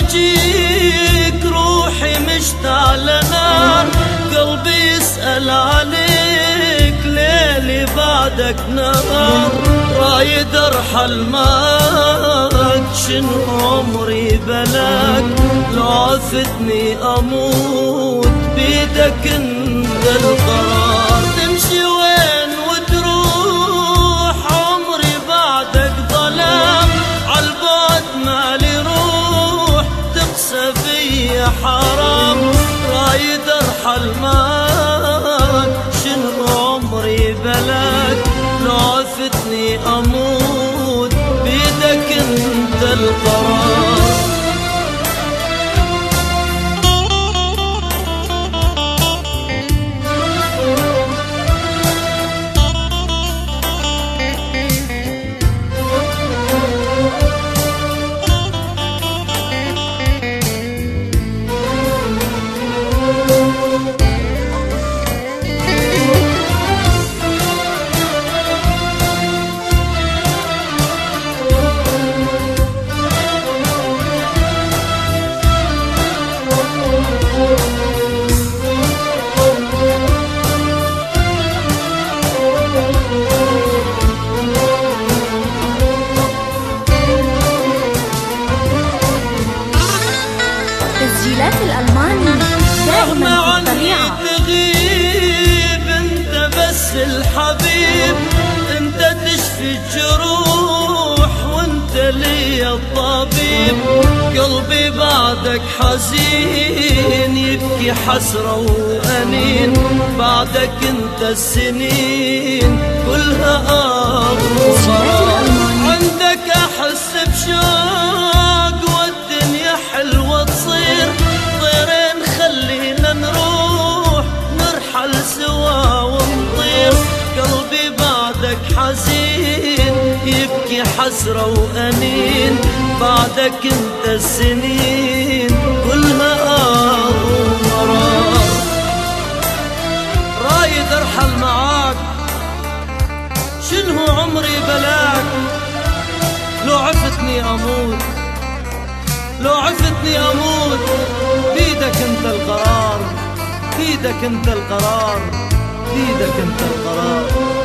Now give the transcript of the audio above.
اجيك روحي مشتاق لنار، قلبي يسأل عليك ليلي بعدك نهار. رايد ارحل معاك شنو عمري بلاك، لو عفتني اموت بيدك انت القرار. تمشي وين وتروح عمري بعدك ظلام، عالبعد مالي روح تقسى فيا حرام. رايد ارحل معاك شنو عمري بلاك، لو عفتني اموت بيدك انت القرار. تسجيلات الألماني دائما في الطبيعة. تغيب انت بس الحبيب، انت تشفي الجروح وانت لي الطبيب. قلبي بعدك حزين يبكي حسرة وأنين، بعدك انت السنين كلها أغصار. عندك أحس بشوق والدنيا حلوة تصير، طيرين خلينا نروح نرحل سوا ونطير. قلبي بعدك حزين يبكي حسرة وأنين، بعدك انت السنين كلها مرار. رايد ارحل معاك شنو عمري بلاك، لو عفتني اموت، لو عفتني اموت بيدك انت القرار، بيدك انت القرار، بيدك انت القرار.